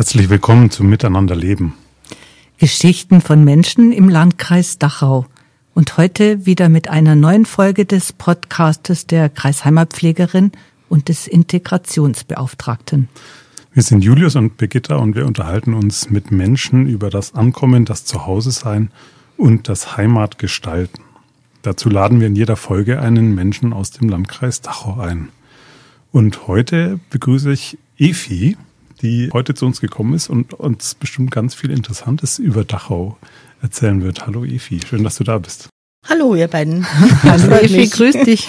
Herzlich willkommen zum Miteinanderleben. Geschichten von Menschen im Landkreis Dachau. Und heute wieder mit einer neuen Folge des Podcastes der Kreisheimatpflegerin und des Integrationsbeauftragten. Wir sind Julius und Birgitta und wir unterhalten uns mit Menschen über das Ankommen, das Zuhause-Sein und das Heimatgestalten. Dazu laden wir in jeder Folge einen Menschen aus dem Landkreis Dachau ein. Und heute begrüße ich Efi, die heute zu uns gekommen ist und uns bestimmt ganz viel Interessantes über Dachau erzählen wird. Hallo Efi, schön, dass du da bist. Hallo ihr beiden. Hallo Efi, grüß dich.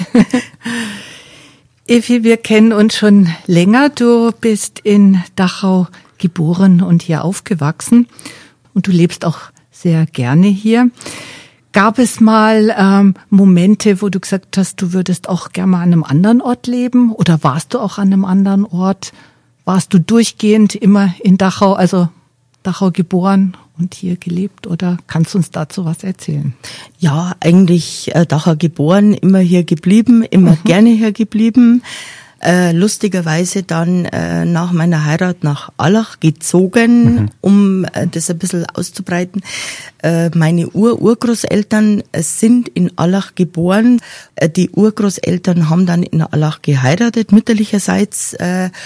Efi, wir kennen uns schon länger. Du bist in Dachau geboren und hier aufgewachsen und du lebst auch sehr gerne hier. Gab es mal Momente, wo du gesagt hast, du würdest auch gerne mal an einem anderen Ort leben? Oder warst du auch an einem anderen Ort? Warst du durchgehend immer in Dachau, also Dachau geboren und hier gelebt? Oder kannst du uns dazu was erzählen? Ja, eigentlich Dachau geboren, immer hier geblieben, immer gerne hier geblieben. Lustigerweise dann nach meiner Heirat nach Allach gezogen, um das ein bisschen auszubreiten. Meine Urgroßeltern sind in Allach geboren. Die Urgroßeltern haben dann in Allach geheiratet, mütterlicherseits,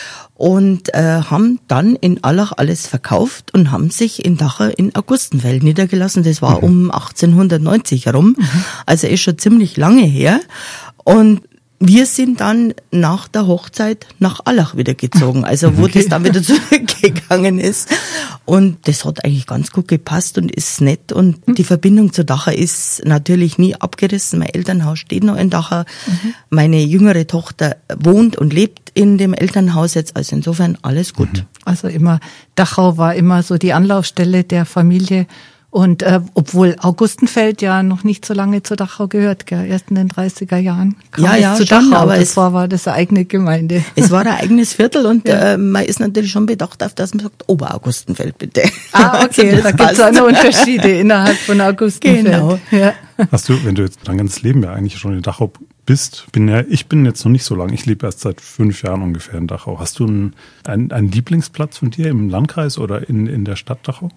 und haben dann in Allach alles verkauft und haben sich in Dachau in Augustenfeld niedergelassen. Das war um 1890 herum, also ist schon ziemlich lange her. Und wir sind dann nach der Hochzeit nach Allach wieder gezogen, also wo das dann wieder zurückgegangen ist. Und das hat eigentlich ganz gut gepasst und ist nett. Und die Verbindung zu Dachau ist natürlich nie abgerissen. Mein Elternhaus steht noch in Dachau. Meine jüngere Tochter wohnt und lebt in dem Elternhaus jetzt. Also insofern alles gut. Also immer, Dachau war immer so die Anlaufstelle der Familie. Und obwohl Augustenfeld ja noch nicht so lange zu Dachau gehört, gell? Erst in den 30er Jahren kam es zu schon, Dachau, aber es war das eine eigene Gemeinde. Es war ein eigenes Viertel und man ist natürlich schon bedacht auf, dass man sagt, Oberaugustenfeld bitte. Ah, okay, also da gibt es auch noch Unterschiede innerhalb von Augustenfeld. Genau. Ja. Hast du, wenn du jetzt dein ganzes Leben ja eigentlich schon in Dachau bist, ich bin jetzt noch nicht so lange, ich lebe erst seit 5 Jahren ungefähr in Dachau. Hast du einen Lieblingsplatz von dir im Landkreis oder in der Stadt Dachau?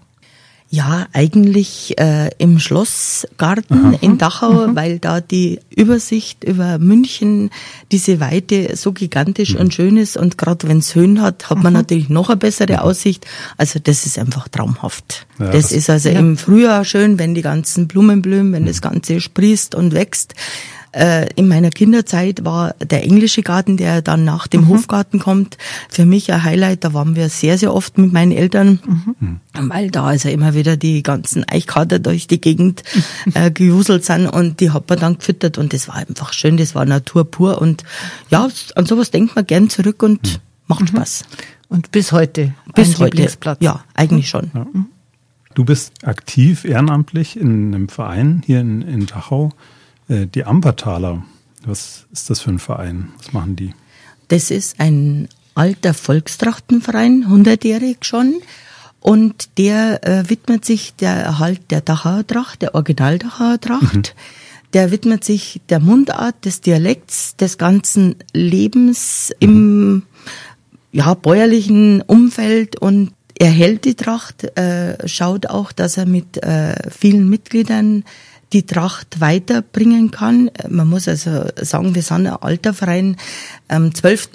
Ja, eigentlich im Schlossgarten in Dachau, weil da die Übersicht über München, diese Weite so gigantisch und schön ist und gerade wenn es Höhen hat, hat man natürlich noch eine bessere Aussicht. Also das ist einfach traumhaft. Ja, das ist also im Frühjahr schön, wenn die ganzen Blumen blühen, wenn das Ganze sprießt und wächst. In meiner Kinderzeit war der englische Garten, der dann nach dem Hofgarten kommt, für mich ein Highlight. Da waren wir sehr, sehr oft mit meinen Eltern, weil da also immer wieder die ganzen Eichkater durch die Gegend gewuselt sind und die hat man dann gefüttert und das war einfach schön, das war Natur pur und ja, an sowas denkt man gern zurück und macht Spaß. Und bis heute? Bis heute, Lieblingsplatz. Ja, eigentlich schon. Ja. Du bist aktiv ehrenamtlich in einem Verein hier in Dachau. Die Ampertaler, was ist das für ein Verein? Was machen die? Das ist ein alter Volkstrachtenverein, 100-jährig schon. Und der widmet sich der Erhalt der Dachauer Tracht, der Original-Dachauer Tracht. Der widmet sich der Mundart, des Dialekts, des ganzen Lebens im bäuerlichen Umfeld und er hält die Tracht, schaut auch, dass er mit vielen Mitgliedern die Tracht weiterbringen kann. Man muss also sagen, wir sind ein alter Verein, am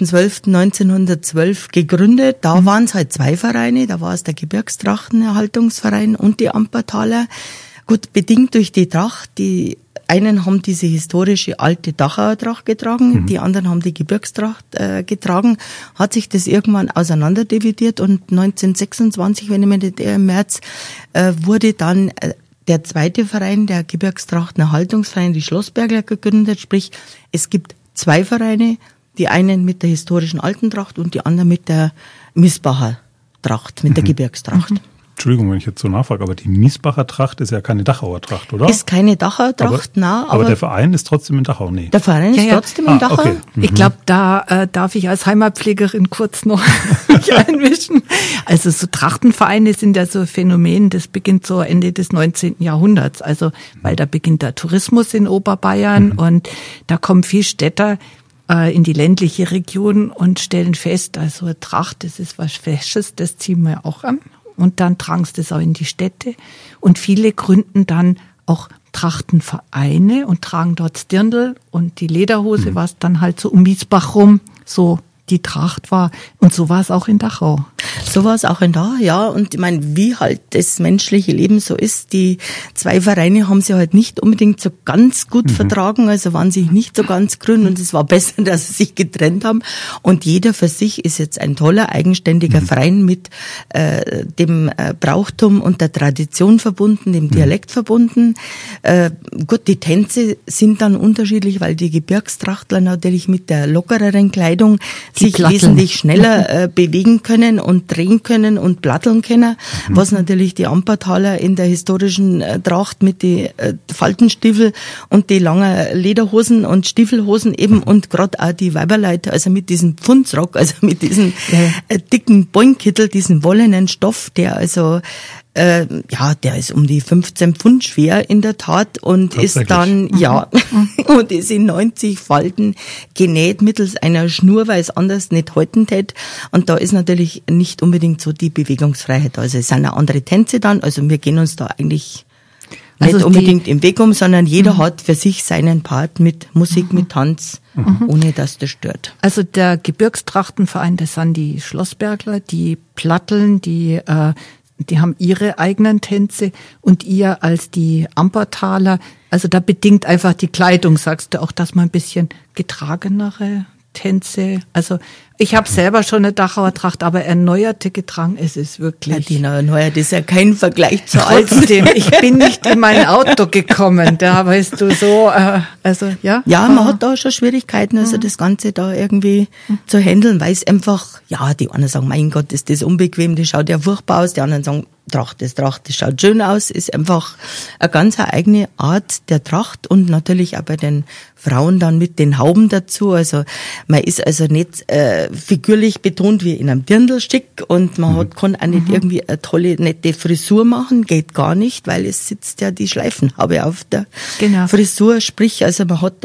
12.12.1912 gegründet. Da waren es halt 2 Vereine, da war es der Gebirgstrachtenerhaltungsverein und die Ampertaler. Gut, bedingt durch die Tracht, die einen haben diese historische alte Dachauer Tracht getragen, die anderen haben die Gebirgstracht getragen, hat sich das irgendwann auseinanderdividiert und 1926, wenn ich mich nicht irre, im März, wurde dann der zweite Verein, der Gebirgstrachtenerhaltungsverein, die Schlossbergler gegründet, sprich, es gibt 2 Vereine, die einen mit der historischen alten Tracht und die anderen mit der Miesbacher Tracht, mit der Gebirgstracht. Entschuldigung, wenn ich jetzt so nachfrage, aber die Miesbacher Tracht ist ja keine Dachauer Tracht, oder? Ist keine Dachauer Tracht, aber der Verein ist trotzdem in Dachau, nee. Der Verein ist trotzdem in Dachau. Okay. Ich glaube, da darf ich als Heimatpflegerin kurz noch mich einmischen. Also so Trachtenvereine sind ja so ein Phänomen, das beginnt so Ende des 19. Jahrhunderts. Also, weil da beginnt der Tourismus in Oberbayern und da kommen viele Städter, in die ländliche Region und stellen fest, also eine Tracht, das ist was Fesches, das ziehen wir auch an. Und dann tragen sie das auch in die Städte. Und viele gründen dann auch Trachtenvereine und tragen dort das Dirndl und die Lederhose, was dann halt so um Miesbach rum so die Tracht war. Und so war es auch in Dachau. So war es auch in Dachau, ja. Und ich meine, wie halt das menschliche Leben so ist, die zwei Vereine haben sich halt nicht unbedingt so ganz gut vertragen, also waren sich nicht so ganz grün und es war besser, dass sie sich getrennt haben. Und jeder für sich ist jetzt ein toller, eigenständiger Verein mit dem Brauchtum und der Tradition verbunden, dem Dialekt verbunden. Gut, die Tänze sind dann unterschiedlich, weil die Gebirgstrachtler natürlich mit der lockereren Kleidung sich wesentlich schneller bewegen können und drehen können und platteln können, was natürlich die Ampertaler in der historischen Tracht mit die Faltenstiefel und die langen Lederhosen und Stiefelhosen eben und gerade auch die Weiberleute, also mit diesem Pfundsrock, also mit diesem dicken Boinkittel, diesen wollenen Stoff, der also der ist um die 15 Pfund schwer in der Tat und ist dann, und ist in 90 Falten genäht mittels einer Schnur, weil es anders nicht halten tät. Und da ist natürlich nicht unbedingt so die Bewegungsfreiheit. Also es sind auch andere Tänze dann, also wir gehen uns da eigentlich nicht unbedingt im Weg um, sondern jeder hat für sich seinen Part mit Musik, mit Tanz, ohne dass das stört. Also der Gebirgstrachtenverein, das sind die Schlossbergler, die Platteln, die haben ihre eigenen Tänze und ihr als die Ampertaler, also da bedingt einfach die Kleidung, sagst du auch, dass man ein bisschen getragenere Tänze, also ich habe selber schon eine Dachauer Tracht, aber erneuerte getragen, es ist wirklich. Ja, die erneuert ist ja kein Vergleich zu trotzdem. Ich bin nicht in mein Auto gekommen, da weißt du so, ja. Ja, man hat da schon Schwierigkeiten, also das Ganze da irgendwie zu handeln, weil es einfach, ja, die einen sagen, mein Gott, ist das unbequem, das schaut ja furchtbar aus, die anderen sagen, Tracht, das schaut schön aus, ist einfach eine ganz eigene Art der Tracht und natürlich auch bei den Frauen dann mit den Hauben dazu, also man ist also nicht figürlich betont wie in einem Dirndlstück und man kann auch nicht irgendwie eine tolle, nette Frisur machen, geht gar nicht, weil es sitzt ja die Schleifenhaube auf der Frisur, sprich, also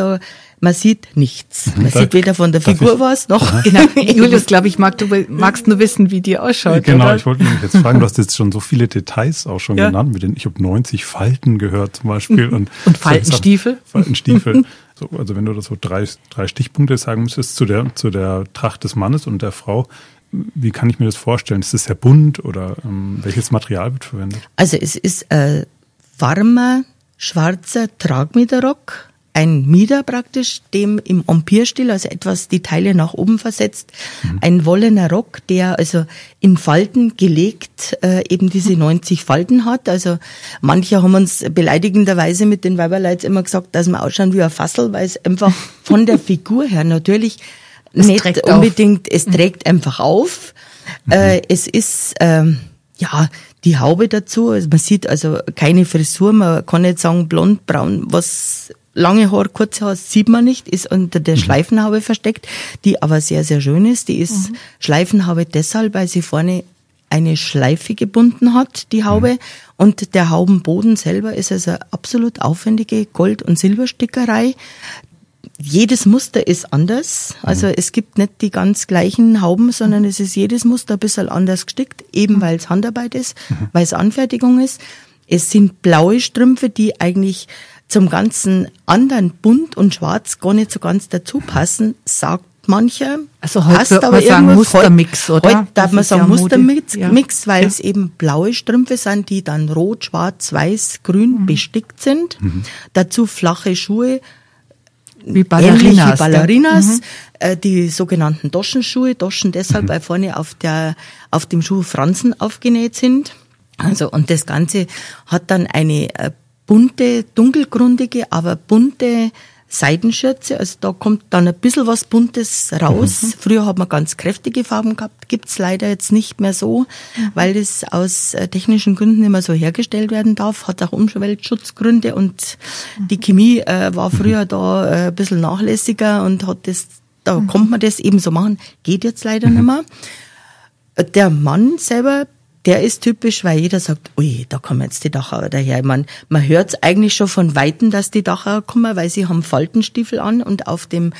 man sieht nichts. Man sieht weder von der Figur was, noch... Genau. Julius, glaube ich, magst nur wissen, wie die ausschaut. Genau, oder? Ich wollte nämlich jetzt fragen, du hast jetzt schon so viele Details auch schon genannt, ich habe 90 Falten gehört zum Beispiel. Und Faltenstiefel. Faltenstiefel. So, also wenn du das so drei Stichpunkte sagen müsstest zu der Tracht des Mannes und der Frau, wie kann ich mir das vorstellen? Ist das sehr bunt oder welches Material wird verwendet? Also es ist ein warmer, schwarzer Tragmiederrock, ein Mieder praktisch, dem im Empire-Stil, also etwas die Teile nach oben versetzt, ein wollener Rock, der also in Falten gelegt eben diese 90 Falten hat. Also manche haben uns beleidigenderweise mit den Weiberleuten immer gesagt, dass wir ausschauen wie ein Fassel, weil es einfach von der Figur her natürlich nicht unbedingt, es trägt einfach auf. Es ist, die Haube dazu, also man sieht also keine Frisur, man kann nicht sagen blond, braun, was lange Haar, kurze Haar sieht man nicht, ist unter der Schleifenhaube versteckt, die aber sehr, sehr schön ist. Die ist Schleifenhaube deshalb, weil sie vorne eine Schleife gebunden hat, die Haube. Und der Haubenboden selber ist also absolut aufwendige Gold- und Silberstickerei. Jedes Muster ist anders. Also es gibt nicht die ganz gleichen Hauben, sondern es ist jedes Muster ein bisschen anders gestickt, eben weil es Handarbeit ist, weil es Anfertigung ist. Es sind blaue Strümpfe, die eigentlich zum ganzen anderen bunt und schwarz gar nicht so ganz dazu passen, sagt mancher. Also heute würde man sagen Mustermix, oder? Heute darf man sagen Mustermix, weil es eben blaue Strümpfe sind, die dann rot, schwarz, weiß, grün bestickt sind. Dazu flache Schuhe, wie Ballerinas, Ballerinas, die sogenannten Doschenschuhe. Doschen deshalb, weil vorne auf dem Schuh Fransen aufgenäht sind. Also, und das Ganze hat dann eine bunte, dunkelgrundige, aber bunte Seidenschürze. Also da kommt dann ein bisschen was Buntes raus. Früher hat man ganz kräftige Farben gehabt, gibt's leider jetzt nicht mehr so, weil das aus technischen Gründen immer so hergestellt werden darf, hat auch Umweltschutzgründe und die Chemie war früher da ein bisschen nachlässiger und da konnte man das eben so machen, geht jetzt leider nicht mehr. Der Mann selber, der ist typisch, weil jeder sagt, ui, da kommen jetzt die Dachauer daher. Ich meine, man hört es eigentlich schon von Weitem, dass die Dachauer kommen, weil sie haben Faltenstiefel an und auf dem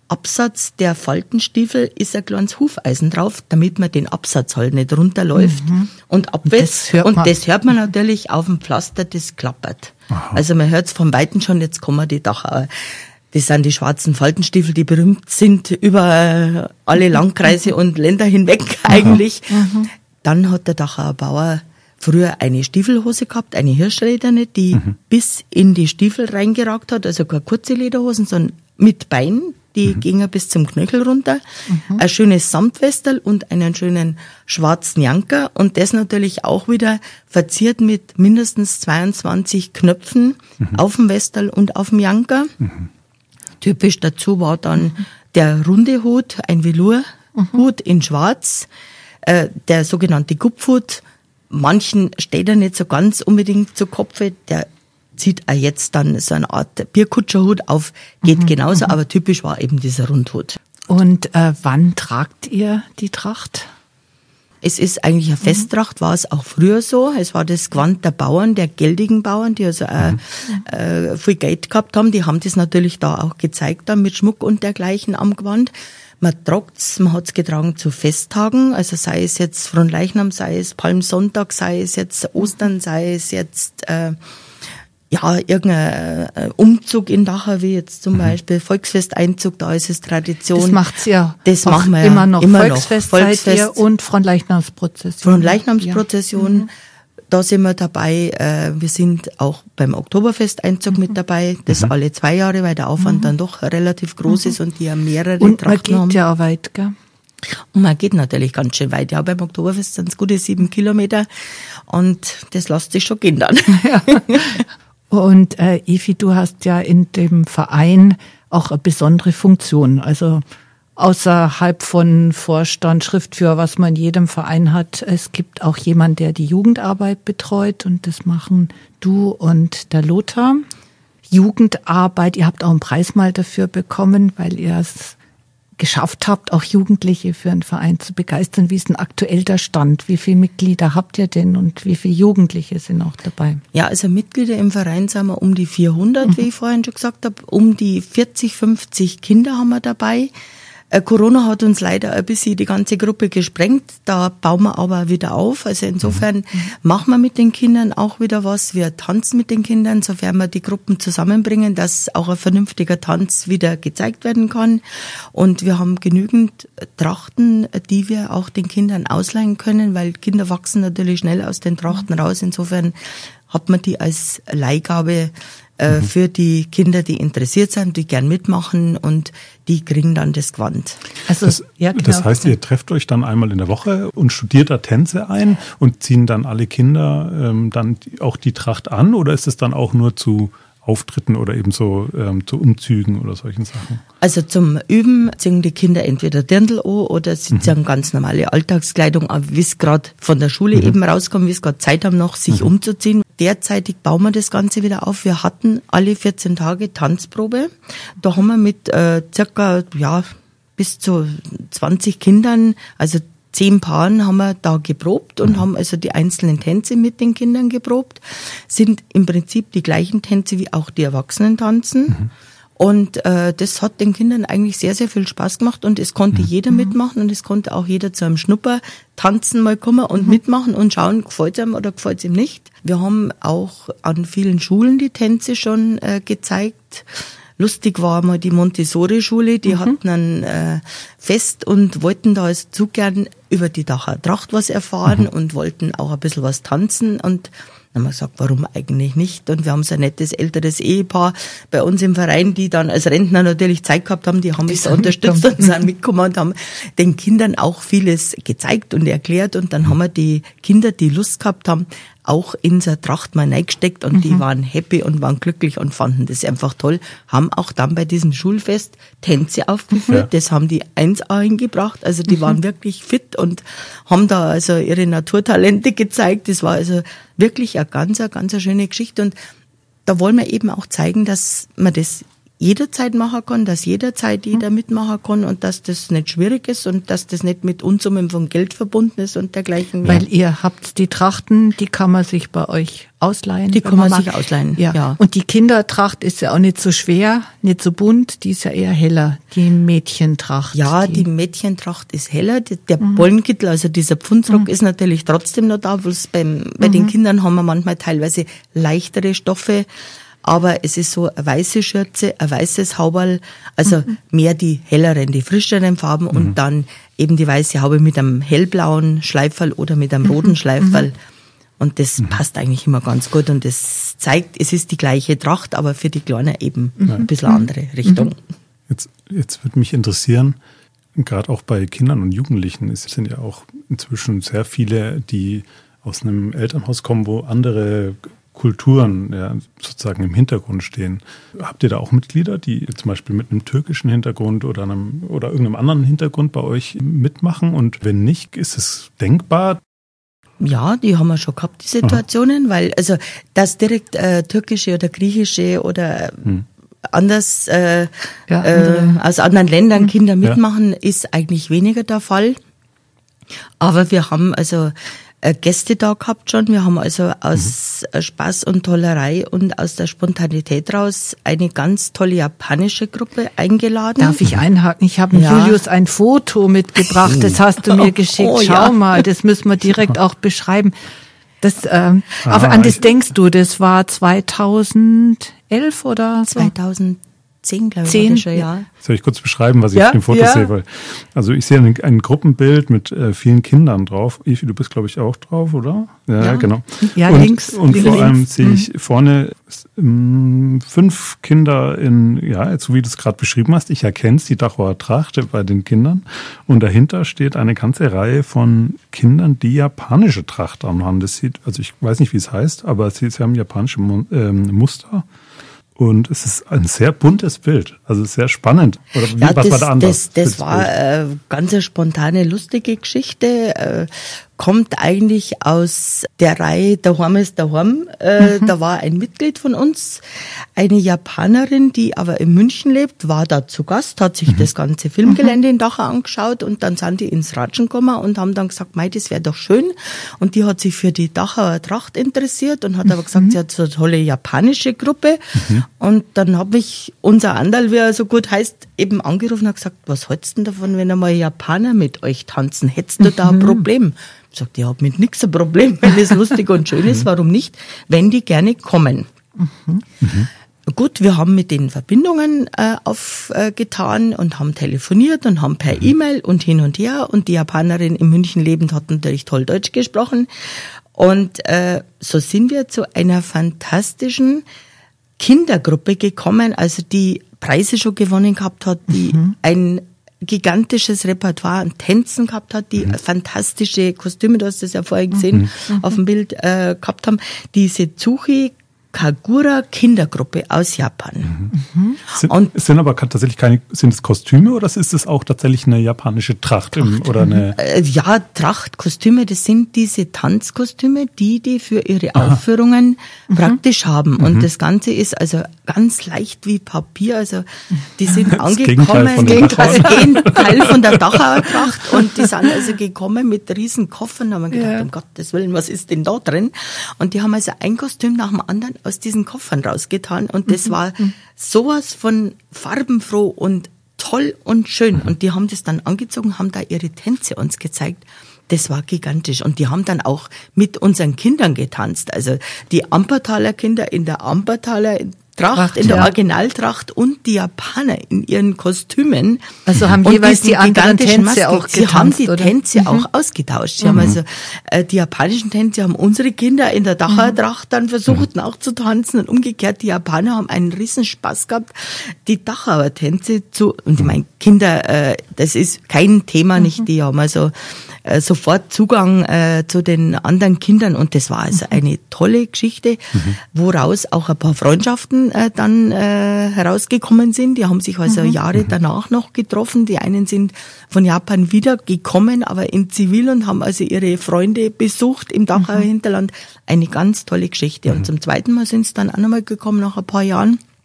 Absatz der Faltenstiefel ist ein kleines Hufeisen drauf, damit man den Absatz halt nicht runterläuft und abwetzt. Und das hört man natürlich auf dem Pflaster, das klappert. Aha. Also man hört es vom Weiten schon, jetzt kommen die Dachauer. Das sind die schwarzen Faltenstiefel, die berühmt sind über alle Landkreise und Länder hinweg eigentlich. Dann hat der Dachauer Bauer früher eine Stiefelhose gehabt, eine Hirschlederne, die bis in die Stiefel reingeragt hat, also keine kurze Lederhosen, sondern mit Bein, die gingen bis zum Knöchel runter. Ein schönes Samtwestel und einen schönen schwarzen Janker und das natürlich auch wieder verziert mit mindestens 22 Knöpfen auf dem Westel und auf dem Janker. Typisch dazu war dann der runde Hut, ein Velourhut in schwarz, der sogenannte Gupfhut. Manchen steht er nicht so ganz unbedingt zu Kopfe, der zieht auch jetzt dann so eine Art Bierkutscherhut auf, geht genauso, aber typisch war eben dieser Rundhut. Und wann tragt ihr die Tracht? Es ist eigentlich eine Festtracht, war es auch früher so. Es war das Gewand der Bauern, der geldigen Bauern, die also viel Geld gehabt haben. Die haben das natürlich da auch gezeigt, dann mit Schmuck und dergleichen am Gewand. Man tragt's, man hat's getragen zu Festtagen, also sei es jetzt Fronleichnam, sei es Palmsonntag, sei es jetzt Ostern, sei es jetzt irgendein Umzug in Dachau, wie jetzt zum Beispiel Volksfesteinzug, da ist es Tradition. Das macht's ja. Das auch machen wir immer noch. Immer Volksfest, noch. Volksfest seid ihr und Fronleichnamsprozession. Fronleichnamsprozession. Ja. Da sind wir dabei. Wir sind auch beim Oktoberfesteinzug mit dabei. Das alle 2 Jahre, weil der Aufwand dann doch relativ groß ist und die ja mehrere und Trachten man haben. geht ja auch weit, gell? Und man geht natürlich ganz schön weit. Ja, beim Oktoberfest sind es gute 7 Kilometer und das lässt sich schon gehen dann. Ja. Und Evi, du hast ja in dem Verein auch eine besondere Funktion. Also außerhalb von Vorstand, Schriftführer, was man in jedem Verein hat. Es gibt auch jemanden, der die Jugendarbeit betreut und das machen du und der Lothar. Jugendarbeit, ihr habt auch einen Preis mal dafür bekommen, weil ihr es geschafft habt, auch Jugendliche für einen Verein zu begeistern. Wie ist denn aktuell der Stand? Wie viele Mitglieder habt ihr denn und wie viele Jugendliche sind auch dabei? Ja, also Mitglieder im Verein sind wir um die 400, wie ich vorhin schon gesagt habe. Um die 40, 50 Kinder haben wir dabei. Corona hat uns leider ein bisschen die ganze Gruppe gesprengt. Da bauen wir aber wieder auf. Also insofern machen wir mit den Kindern auch wieder was. Wir tanzen mit den Kindern, sofern wir die Gruppen zusammenbringen, dass auch ein vernünftiger Tanz wieder gezeigt werden kann. Und wir haben genügend Trachten, die wir auch den Kindern ausleihen können, weil Kinder wachsen natürlich schnell aus den Trachten raus. Insofern hat man die als Leihgabe für die Kinder, die interessiert sind, die gern mitmachen und die kriegen dann das Gewand. Also, das heißt, ihr trefft euch dann einmal in der Woche und studiert da Tänze ein und ziehen dann alle Kinder dann auch die Tracht an oder ist es dann auch nur zu Auftritten oder eben so zu Umzügen oder solchen Sachen? Also zum Üben ziehen die Kinder entweder Dirndl an oder sie ziehen ganz normale Alltagskleidung an, wie es gerade von der Schule eben rauskommt, wie es gerade Zeit haben noch, sich umzuziehen. Derzeitig bauen wir das Ganze wieder auf. Wir hatten alle 14 Tage Tanzprobe. Da haben wir mit circa bis zu 20 Kindern, also 10 Paaren haben wir da geprobt und haben also die einzelnen Tänze mit den Kindern geprobt. Sind im Prinzip die gleichen Tänze wie auch die Erwachsenen tanzen. Und das hat den Kindern eigentlich sehr, sehr viel Spaß gemacht und es konnte jeder mitmachen und es konnte auch jeder zu einem Schnuppertanzen mal kommen und mitmachen und schauen, gefällt es ihm oder gefällt es ihm nicht. Wir haben auch an vielen Schulen die Tänze schon gezeigt. Lustig war mal die Montessori-Schule, die hatten ein Fest und wollten da also zu gern über die Dachauer Tracht was erfahren und wollten auch ein bisschen was tanzen und dann haben wir gesagt, warum eigentlich nicht? Und wir haben so ein nettes älteres Ehepaar bei uns im Verein, die dann als Rentner natürlich Zeit gehabt haben, die haben uns unterstützt und sind mitgekommen und haben den Kindern auch vieles gezeigt und erklärt und dann haben wir die Kinder, die Lust gehabt haben, auch in so eine Tracht mal reingesteckt und die waren happy und waren glücklich und fanden das einfach toll, haben auch dann bei diesem Schulfest Tänze aufgeführt, das haben die 1A hingebracht, also die waren wirklich fit und haben da also ihre Naturtalente gezeigt, das war also wirklich eine ganz schöne Geschichte und da wollen wir eben auch zeigen, dass man das jederzeit machen kann, dass jederzeit jeder mitmachen kann und dass das nicht schwierig ist und dass das nicht mit Unsummen von Geld verbunden ist und dergleichen mehr. Weil ihr habt die Trachten, die kann man sich bei euch ausleihen. Die kann man sich ausleihen, ja. Und die Kindertracht ist ja auch nicht so schwer, nicht so bunt, die ist ja eher heller, die Mädchentracht. Ja, die Mädchentracht ist heller, der Bollenkittel, also dieser Pfundsrock ist natürlich trotzdem noch da, bloß bei den Kindern haben wir manchmal teilweise leichtere Stoffe. Aber es ist so eine weiße Schürze, ein weißes Hauberl, also mehr die helleren, die frischeren Farben und dann eben die weiße Haube mit einem hellblauen Schleiferl oder mit einem roten Schleiferl. Und das passt eigentlich immer ganz gut und das zeigt, es ist die gleiche Tracht, aber für die Kleinen eben ein bisschen andere Richtung. Jetzt würde mich interessieren, gerade auch bei Kindern und Jugendlichen, es sind ja auch inzwischen sehr viele, die aus einem Elternhaus kommen, wo andere Kulturen sozusagen im Hintergrund stehen. Habt ihr da auch Mitglieder, die zum Beispiel mit einem türkischen Hintergrund oder irgendeinem anderen Hintergrund bei euch mitmachen? Und wenn nicht, ist es denkbar? Ja, die haben wir schon gehabt, die Situationen, weil also das direkt türkische oder griechische oder anders aus anderen Ländern Kinder mitmachen, ist eigentlich weniger der Fall. Aber wir haben also Gäste da gehabt schon. Wir haben also aus Spaß und Tollerei und aus der Spontanität raus eine ganz tolle japanische Gruppe eingeladen. Darf ich einhaken? Ich habe Julius ein Foto mitgebracht, das hast du mir geschickt. Schau mal, das müssen wir direkt auch beschreiben. Das, aber an das denkst du, das war 2011 oder? 2010, glaube ich, war das schon, ja. Soll ich kurz beschreiben, was ich auf dem Foto sehe? Weil, also ich sehe ein Gruppenbild mit vielen Kindern drauf. Evi, du bist, glaube ich, auch drauf, oder? Ja, genau. Ja, und, links. Und vor allem sehe ich vorne 5 Kinder so wie du es gerade beschrieben hast. Ich erkenne es, die Dachauer Tracht bei den Kindern. Und dahinter steht eine ganze Reihe von Kindern, die japanische Tracht anhaben. Das sieht, also ich weiß nicht, wie es heißt, aber sie haben japanische Muster. Und es ist ein sehr buntes Bild, also sehr spannend. Oder was war da anders? Das war eine ganz spontane, lustige Geschichte. Kommt eigentlich aus der Reihe Daheim ist daheim. Da war ein Mitglied von uns, eine Japanerin, die aber in München lebt, war da zu Gast, hat sich das ganze Filmgelände in Dachau angeschaut und dann sind die ins Ratschen gekommen und haben dann gesagt, mei, das wäre doch schön. Und die hat sich für die Dachauer Tracht interessiert und hat aber gesagt, sie hat so eine tolle japanische Gruppe. Und dann habe ich unser Anderl, wie er so gut heißt, eben angerufen und gesagt, was hältst du denn davon, wenn einmal Japaner mit euch tanzen? Hättest du da ein Problem? Ich sagte, ich habe mit nichts ein Problem, wenn es lustig und schön ist, warum nicht, wenn die gerne kommen. Gut, wir haben mit den Verbindungen aufgetan und haben telefoniert und haben per E-Mail und hin und her und die Japanerin in München lebend hat natürlich toll Deutsch gesprochen und so sind wir zu einer fantastischen Kindergruppe gekommen, also die Preise schon gewonnen gehabt hat, die ein gigantisches Repertoire an Tänzen gehabt hat, die fantastische Kostüme, du hast das ja vorher gesehen, auf dem Bild gehabt haben. Diese Tsuchi Kagura Kindergruppe aus Japan. Sind aber tatsächlich sind es Kostüme oder ist es auch tatsächlich eine japanische Tracht? Oder eine ja, Tracht, Kostüme, das sind diese Tanzkostüme, die für ihre Aufführungen praktisch haben. Und das Ganze ist also ganz leicht wie Papier, also die sind angekommen, Gegenteil von der Dachauer Tracht und die sind also gekommen mit riesen Koffern, haben wir gedacht, um Gottes Willen, was ist denn da drin? Und die haben also ein Kostüm nach dem anderen aus diesen Koffern rausgetan und das war sowas von farbenfroh und toll und schön und die haben das dann angezogen, haben da ihre Tänze uns gezeigt. Das war gigantisch und die haben dann auch mit unseren Kindern getanzt, also die Ampertaler Kinder in der Ampertaler Tracht, in der Originaltracht und die Japaner in ihren Kostümen. Also haben jeweils die anderen Tänze auch getanzt, sie haben die Tänze auch ausgetauscht. Sie haben also die japanischen Tänze haben unsere Kinder in der Dachauer Tracht dann versucht nachzutanzen und umgekehrt die Japaner haben einen riesen Spaß gehabt, die Dachauer Tänze und ich meine Kinder, das ist kein Thema, nicht, die haben also sofort Zugang zu den anderen Kindern und das war also eine tolle Geschichte, woraus auch ein paar Freundschaften dann herausgekommen sind. Die haben sich also Jahre danach noch getroffen. Die einen sind von Japan wieder gekommen, aber in Zivil und haben also ihre Freunde besucht im Dachauer Hinterland. Eine ganz tolle Geschichte. Und zum zweiten Mal sind sie dann auch nochmal gekommen nach ein paar Jahren.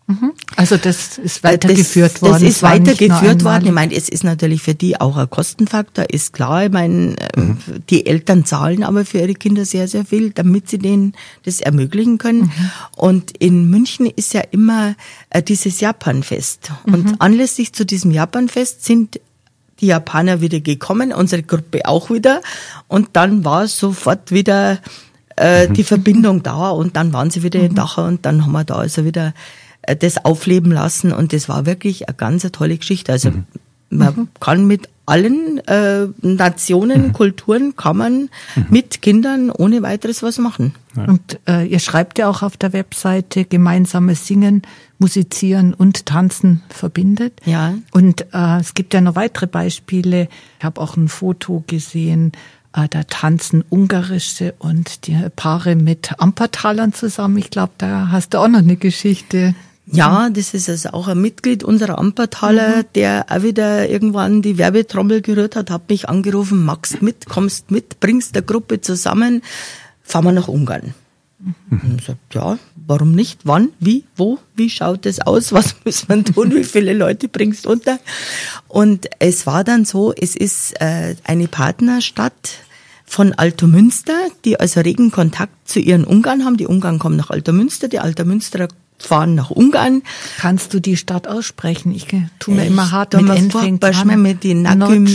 Also das ist weitergeführt worden. Das ist weitergeführt worden. Ich meine, es ist natürlich für die auch ein Kostenfaktor, ist klar. Ich meine, die Eltern zahlen aber für ihre Kinder sehr, sehr viel, damit sie denen das ermöglichen können. Und in München ist ja immer dieses Japanfest. Und anlässlich zu diesem Japanfest sind die Japaner wieder gekommen, unsere Gruppe auch wieder. Und dann war sofort wieder die Verbindung da und dann waren sie wieder in Dachau und dann haben wir da also wieder das aufleben lassen und das war wirklich eine ganz tolle Geschichte. Also man kann mit allen Nationen, Kulturen kann man mit Kindern ohne weiteres was machen. Ja. Und ihr schreibt ja auch auf der Webseite, gemeinsames Singen, Musizieren und Tanzen verbindet. Ja. Und es gibt ja noch weitere Beispiele. Ich habe auch ein Foto gesehen, da tanzen ungarische und die Paare mit Ampertalern zusammen. Ich glaube, da hast du auch noch eine Geschichte. Ja, das ist also auch ein Mitglied unserer Ampertaler, der auch wieder irgendwann die Werbetrommel gerührt hat mich angerufen, magst mit, kommst mit, bringst der Gruppe zusammen, fahren wir nach Ungarn. Und ich sagt, ja, warum nicht, wann, wie, wo, wie schaut es aus, was muss man tun, wie viele Leute bringst unter? Und es war dann so, es ist eine Partnerstadt von Altomünster, die also regen Kontakt zu ihren Ungarn haben. Die Ungarn kommen nach Altomünster, die Altomünsterer fahren nach Ungarn. Kannst du die Stadt aussprechen? Ich tue mir immer hart mit N fängt an. Mit den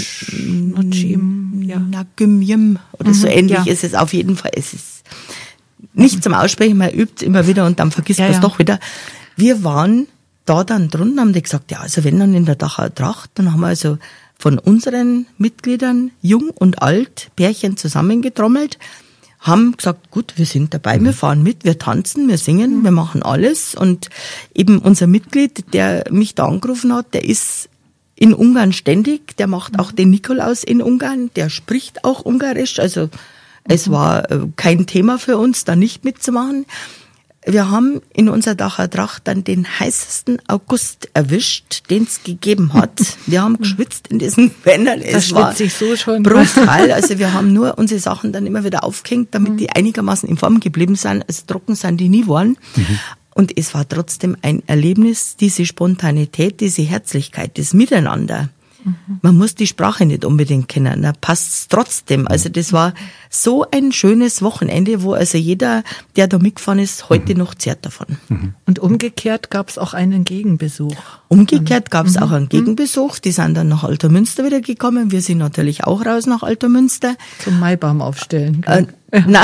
Nagym oder so ähnlich ist es auf jeden Fall. Es ist nicht zum Aussprechen, man übt immer wieder und dann vergisst man es doch wieder. Wir waren da dann drunten, haben die gesagt, ja, also wenn dann in der Dachauer Tracht, dann haben wir also von unseren Mitgliedern, jung und alt, Pärchen zusammengetrommelt, haben gesagt, gut, wir sind dabei, wir fahren mit, wir tanzen, wir singen, wir machen alles. Und eben unser Mitglied, der mich da angerufen hat, der ist in Ungarn ständig, der macht auch den Nikolaus in Ungarn, der spricht auch Ungarisch, also es war kein Thema für uns, da nicht mitzumachen. Wir haben in unserer Dachauer Tracht dann den heißesten August erwischt, den es gegeben hat. Wir haben geschwitzt in diesen Bändern. Es war so schon brutal. Also wir haben nur unsere Sachen dann immer wieder aufgehängt, damit die einigermaßen in Form geblieben sind. Also trocken sind die nie geworden. Und es war trotzdem ein Erlebnis, diese Spontanität, diese Herzlichkeit, das Miteinander. Man muss die Sprache nicht unbedingt kennen, da passt's trotzdem. Also das war so ein schönes Wochenende, wo also jeder, der da mitgefahren ist, heute noch zehrt davon. Und umgekehrt gab's auch einen Gegenbesuch. Umgekehrt gab's auch einen Gegenbesuch, die sind dann nach Altomünster wieder gekommen. Wir sind natürlich auch raus nach Altomünster. Zum Maibaum aufstellen. Nein.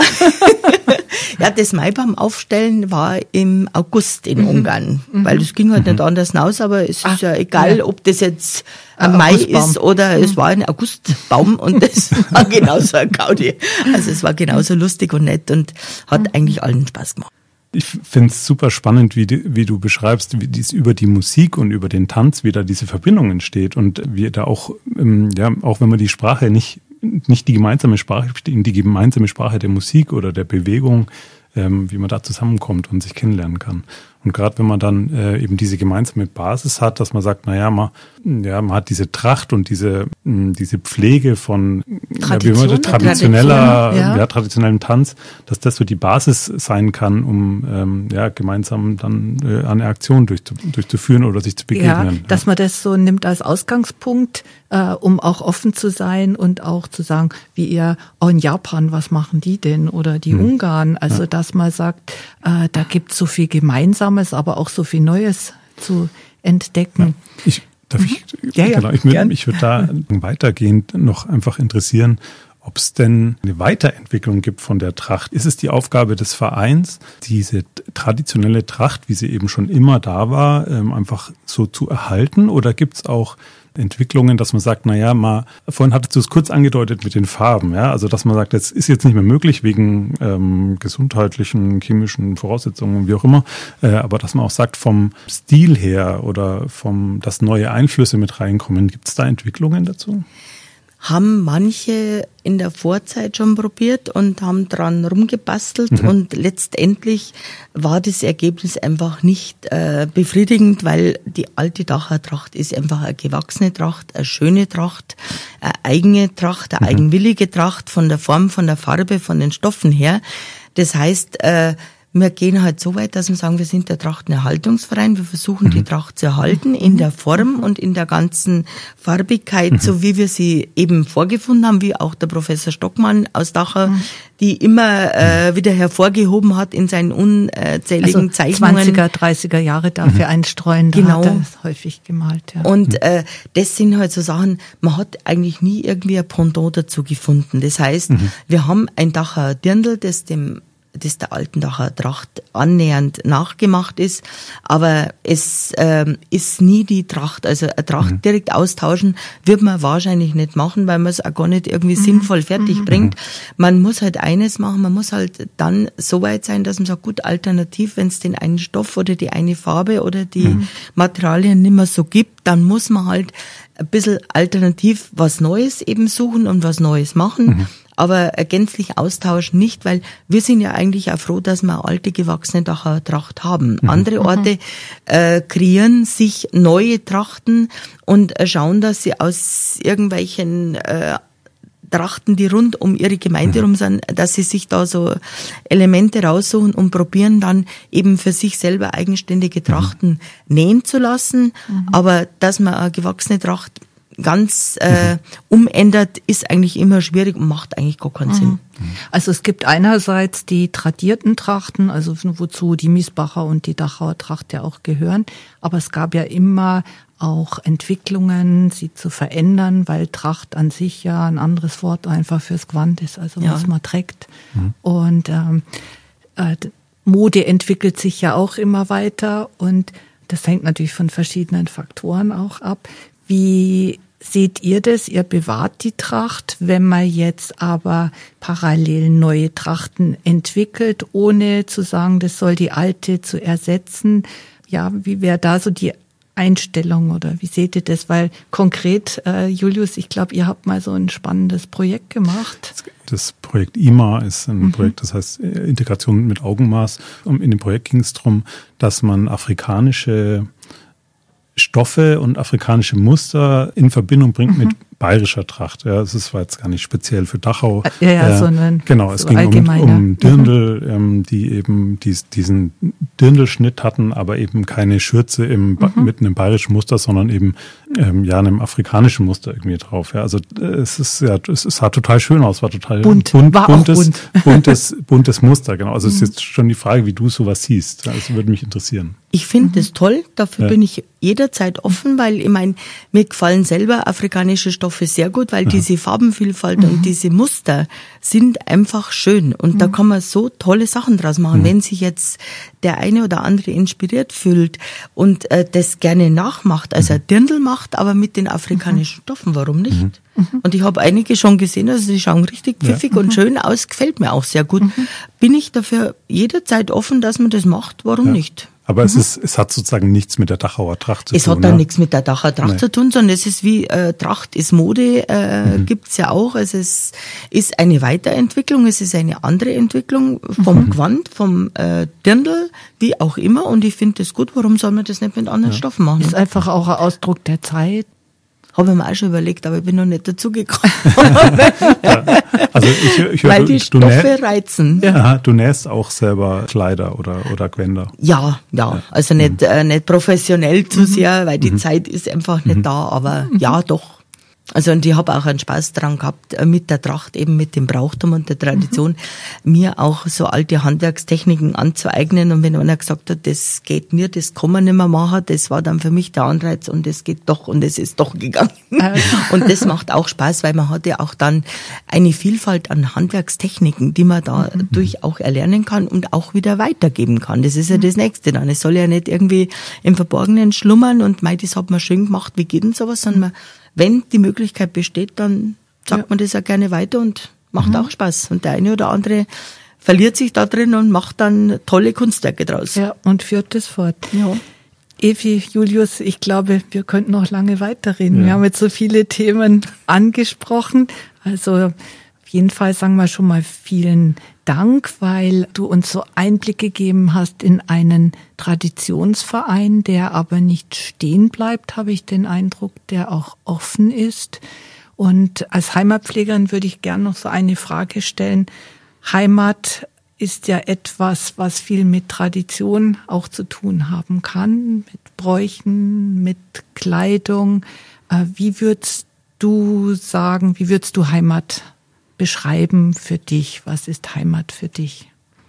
Ja, das Maibaum aufstellen war im August in Ungarn, weil das ging halt nicht anders hinaus, aber es ist ja egal, ob das jetzt ein Mai ist oder es war ein Augustbaum und es war genauso ein Gaudi. Also es war genauso lustig und nett und hat eigentlich allen Spaß gemacht. Ich finde es super spannend, wie du beschreibst, wie dies über die Musik und über den Tanz wieder diese Verbindung entsteht und wie da auch, auch wenn man die Sprache nicht die gemeinsame Sprache, die gemeinsame Sprache der Musik oder der Bewegung, wie man da zusammenkommt und sich kennenlernen kann. Und gerade wenn man dann eben diese gemeinsame Basis hat, dass man sagt, man hat diese Tracht und diese Pflege von traditionellem Tanz, dass das so die Basis sein kann, um gemeinsam dann eine Aktion durchzuführen oder sich zu begegnen. Ja, dass man das so nimmt als Ausgangspunkt, um auch offen zu sein und auch zu sagen, wie ihr auch in Japan, was machen die denn? Oder die Ungarn. Also dass man sagt, da gibt's so viel Gemeinsames, aber auch so viel Neues zu entdecken. Ja, mich würde da weitergehend noch einfach interessieren, ob es denn eine Weiterentwicklung gibt von der Tracht. Ist es die Aufgabe des Vereins, diese traditionelle Tracht, wie sie eben schon immer da war, einfach so zu erhalten? Oder gibt es auch Entwicklungen, dass man sagt, vorhin hattest du es kurz angedeutet mit den Farben, ja, also dass man sagt, das ist jetzt nicht mehr möglich wegen gesundheitlichen, chemischen Voraussetzungen, wie auch immer, aber dass man auch sagt, vom Stil her oder dass neue Einflüsse mit reinkommen, gibt es da Entwicklungen dazu? Haben manche in der Vorzeit schon probiert und haben dran rumgebastelt und letztendlich war das Ergebnis einfach nicht befriedigend, weil die alte Dachauer Tracht ist einfach eine gewachsene Tracht, eine schöne Tracht, eine eigene Tracht, eine eigenwillige Tracht von der Form, von der Farbe, von den Stoffen her. Das heißt, wir gehen halt so weit, dass wir sagen, wir sind der Trachtenerhaltungsverein. Wir versuchen, die Tracht zu erhalten in der Form und in der ganzen Farbigkeit, so wie wir sie eben vorgefunden haben, wie auch der Professor Stockmann aus Dachau, die immer wieder hervorgehoben hat in seinen unzähligen Zeichnungen. 20er, 30er Jahre dafür einstreuen, da Genau. hat er es häufig gemalt. Ja. Und das sind halt so Sachen, man hat eigentlich nie irgendwie ein Pendant dazu gefunden. Das heißt, wir haben ein Dachauer Dirndl, das der alten Dachauer Tracht annähernd nachgemacht ist, aber es ist nie die Tracht. Also eine Tracht direkt austauschen wird man wahrscheinlich nicht machen, weil man es auch gar nicht irgendwie sinnvoll fertig bringt. Man muss halt eines machen, man muss halt dann so weit sein, dass man sagt, gut, alternativ, wenn es den einen Stoff oder die eine Farbe oder die Materialien nicht mehr so gibt, dann muss man halt ein bisschen alternativ was Neues eben suchen und was Neues machen. Aber gänzlich austauschen nicht, weil wir sind ja eigentlich auch froh, dass wir eine alte, gewachsene Dachauer Tracht haben. Andere Orte kreieren sich neue Trachten und schauen, dass sie aus irgendwelchen Trachten, die rund um ihre Gemeinde rum sind, dass sie sich da so Elemente raussuchen und probieren dann eben für sich selber eigenständige Trachten nähen zu lassen. Aber dass man eine gewachsene Tracht ganz umändert, ist eigentlich immer schwierig und macht eigentlich gar keinen Sinn. Also es gibt einerseits die tradierten Trachten, also wozu die Miesbacher und die Dachauer Tracht ja auch gehören, aber es gab ja immer auch Entwicklungen, sie zu verändern, weil Tracht an sich ja ein anderes Wort einfach fürs Gewand ist, also was man trägt. Und Mode entwickelt sich ja auch immer weiter und das hängt natürlich von verschiedenen Faktoren auch ab. Wie seht ihr das? Ihr bewahrt die Tracht, wenn man jetzt aber parallel neue Trachten entwickelt, ohne zu sagen, das soll die alte zu ersetzen. Ja, wie wäre da so die Einstellung oder wie seht ihr das? Weil konkret, Julius, ich glaube, ihr habt mal so ein spannendes Projekt gemacht. Das Projekt IMA ist ein Projekt, das heißt Integration mit Augenmaß. Und in dem Projekt ging es darum, dass man afrikanische Stoffe und afrikanische Muster in Verbindung bringt mit bayerischer Tracht. Ja, das war jetzt gar nicht speziell für Dachau. Sondern genau, es so ging um Dirndl, die eben diesen Dirndlschnitt hatten, aber eben keine Schürze mit einem bayerischen Muster, sondern eben einem afrikanischen Muster irgendwie drauf. Ja, also es sah total schön aus, war total buntes Muster. Genau, also es ist jetzt schon die Frage, wie du sowas siehst. Das würde mich interessieren. Ich finde das toll, dafür bin ich jederzeit offen, weil ich meine, mir gefallen selber afrikanische Stoffe sehr gut, weil diese Farbenvielfalt und diese Muster sind einfach schön und da kann man so tolle Sachen draus machen. Wenn sich jetzt der eine oder andere inspiriert fühlt und das gerne nachmacht, also ein Dirndl macht, aber mit den afrikanischen Stoffen, warum nicht? Und ich habe einige schon gesehen, also die schauen richtig pfiffig und schön aus, gefällt mir auch sehr gut. Bin ich dafür jederzeit offen, dass man das macht, warum nicht? Aber es hat sozusagen nichts mit der Dachauer Tracht zu tun. Es hat dann nichts mit der Dachauer Tracht zu tun, sondern es ist wie Tracht ist Mode, gibt's ja auch. Also es ist eine Weiterentwicklung, es ist eine andere Entwicklung vom Gewand, vom Dirndl, wie auch immer. Und ich finde das gut, warum soll man das nicht mit anderen Stoffen machen? Ist einfach auch ein Ausdruck der Zeit. Habe ich mir auch schon überlegt, aber ich bin noch nicht dazu gekommen. Also ich höre, weil die Stoffe reizen. Aha, du nähst auch selber Kleider oder Gewänder. Ja, also nicht professionell zu sehr, weil die Zeit ist einfach nicht da, aber ja, doch. Also und ich habe auch einen Spaß dran gehabt, mit der Tracht, eben mit dem Brauchtum und der Tradition, mir auch so alte Handwerkstechniken anzueignen. Und wenn einer gesagt hat, das geht nicht, das kann man nicht mehr machen, das war dann für mich der Anreiz und es geht doch und es ist doch gegangen. Und das macht auch Spaß, weil man hat ja auch dann eine Vielfalt an Handwerkstechniken, die man dadurch auch erlernen kann und auch wieder weitergeben kann. Das ist ja das Nächste dann. Es soll ja nicht irgendwie im Verborgenen schlummern und das hat man schön gemacht, wie geht denn sowas, sondern wenn die Möglichkeit besteht, dann sagt man das ja gerne weiter und macht auch Spaß. Und der eine oder andere verliert sich da drin und macht dann tolle Kunstwerke draus. Ja, und führt das fort. Ja. Evi, Julius, ich glaube, wir könnten noch lange weiterreden. Ja. Wir haben jetzt so viele Themen angesprochen. Also auf jeden Fall sagen wir schon mal vielen Dank, weil du uns so Einblick gegeben hast in einen Traditionsverein, der aber nicht stehen bleibt, habe ich den Eindruck, der auch offen ist. Und als Heimatpflegerin würde ich gerne noch so eine Frage stellen. Heimat ist ja etwas, was viel mit Tradition auch zu tun haben kann, mit Bräuchen, mit Kleidung. Wie würdest du sagen, wie würdest du Heimat beschreiben für dich? Was ist Heimat für dich?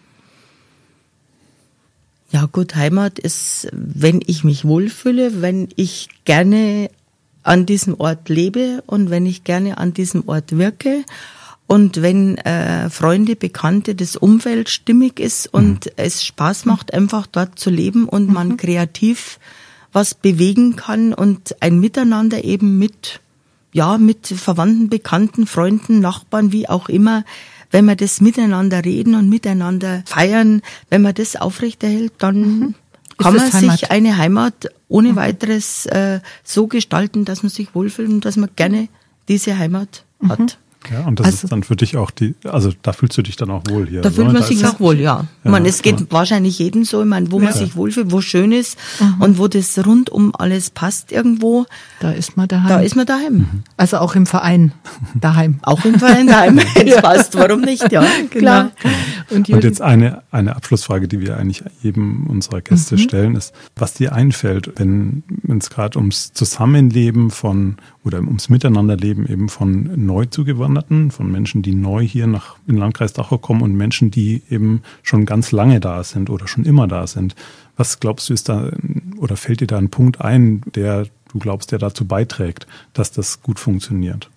Ja gut, Heimat ist, wenn ich mich wohlfühle, wenn ich gerne an diesem Ort lebe und wenn ich gerne an diesem Ort wirke und wenn Freunde, Bekannte, das Umfeld stimmig ist und es Spaß macht, einfach dort zu leben und man kreativ was bewegen kann und ein Miteinander eben mit Verwandten, Bekannten, Freunden, Nachbarn, wie auch immer, wenn wir das miteinander reden und miteinander feiern, wenn man das aufrechterhält, dann kann man sich eine Heimat ohne weiteres so gestalten, dass man sich wohlfühlt und dass man gerne diese Heimat hat. Ja, und das ist dann für dich auch da fühlst du dich dann auch wohl hier. Da fühlt man sich auch wohl, ja. Ich meine, es geht wahrscheinlich jedem so, ich meine, wo man sich wohlfühlt, wo schön ist und wo das rundum alles passt irgendwo. Da ist man daheim. Da ist man daheim. Also auch im Verein daheim. Auch im Verein daheim, wenn es passt, warum nicht, ja, klar. Und jetzt eine Abschlussfrage, die wir eigentlich jedem unserer Gäste stellen, ist, was dir einfällt, wenn es gerade ums Zusammenleben oder ums Miteinanderleben eben von neu zugewanderten, von Menschen, die neu hier in den Landkreis Dachau kommen und Menschen, die eben schon ganz lange da sind oder schon immer da sind. Was glaubst du ist da, oder fällt dir da ein Punkt ein, der du glaubst, der dazu beiträgt, dass das gut funktioniert?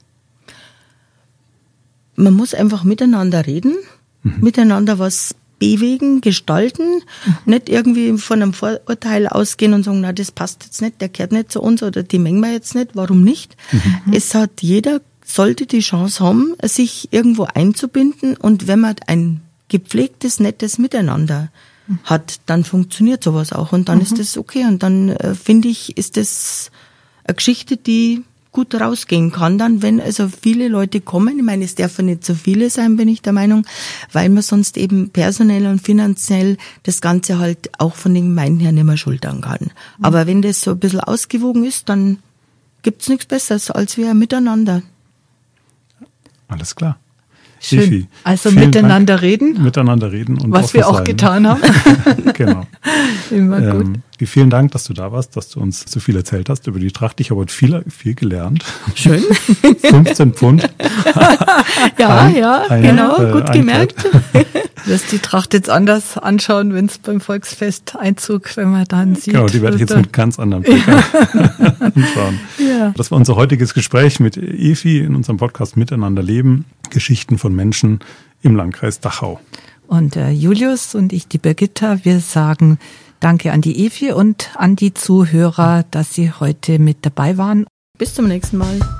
Man muss einfach miteinander reden, miteinander was bewegen, gestalten, nicht irgendwie von einem Vorurteil ausgehen und sagen, na, das passt jetzt nicht, der gehört nicht zu uns oder die mengen wir jetzt nicht, warum nicht? Jeder sollte die Chance haben, sich irgendwo einzubinden und wenn man ein gepflegtes, nettes Miteinander hat, dann funktioniert sowas auch und dann ist das okay und dann finde ich, ist das eine Geschichte, die gut rausgehen kann dann, wenn also viele Leute kommen. Ich meine, es dürfen nicht so viele sein, bin ich der Meinung, weil man sonst eben personell und finanziell das Ganze halt auch von den Gemeinden her nicht mehr schultern kann. Aber wenn das so ein bisschen ausgewogen ist, dann gibt's nichts Besseres als wir miteinander. Alles klar. Schön. Evi, also miteinander reden. Miteinander reden. Und was wir auch getan haben. Genau. Immer gut. Vielen Dank, dass du da warst, dass du uns so viel erzählt hast über die Tracht. Ich habe heute viel gelernt. Schön. 15 Pfund. Genau, gut gemerkt. Du wirst die Tracht jetzt anders anschauen, wenn es beim Volksfesteinzug, wenn man dann sieht. Genau, die werde ich jetzt mit ganz anderen Blick anschauen. Ja. Das war unser heutiges Gespräch mit Evi in unserem Podcast Miteinander leben. Geschichten von Menschen im Landkreis Dachau. Und Julius und ich, die Birgitta, wir sagen Danke an die Evi und an die Zuhörer, dass sie heute mit dabei waren. Bis zum nächsten Mal.